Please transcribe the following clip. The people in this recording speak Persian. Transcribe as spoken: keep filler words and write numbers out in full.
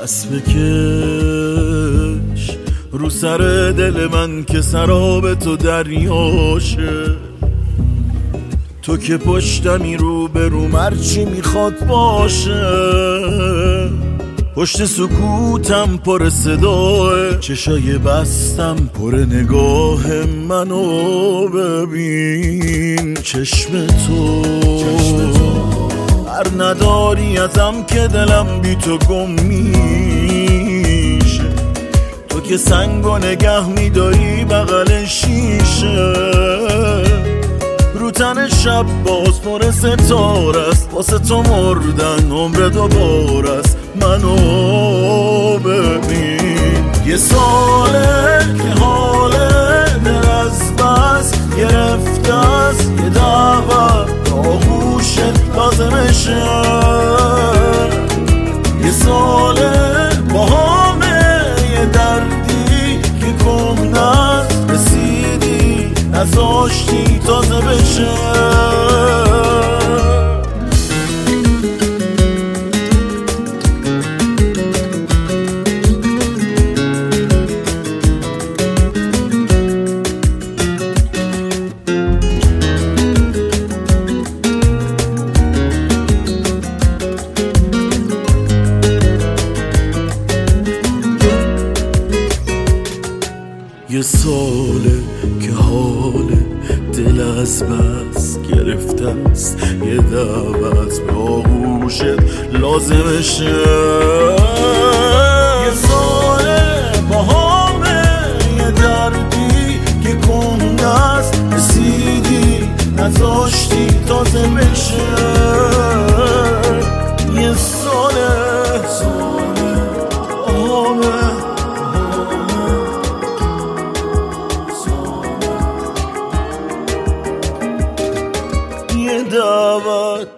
دست بکش رو سر دل من که سراب تو دریاشه. تو که پشتمی رو به رو مرچی میخواد باشه. پشت سکوتم پر صداه، چشای بستم پر نگاه منو ببین. چشم تو هر نداری ازم که دلم بی تو گم میشه. تو که سنگو نگه میداری بغل شیشه. رو تن شب باز پر ستاره است، واسه تو مردن عمر دوباره است. منو ببین یه ساله که حاله دل از بس گرفته است. یه دعوت آغوشت لازمشه. یه ساله با همه یه دردی که کهنه رسیدی نذاشتی تازه بشه. یه ساله که حال دل از بس گرفته است. یه دعوت به آغوشت لازمشه. یه ساله با همه یه دردی که کنده است رسیدی نذاشتی تازه بشه. یه ساله ساله همه یه دعوت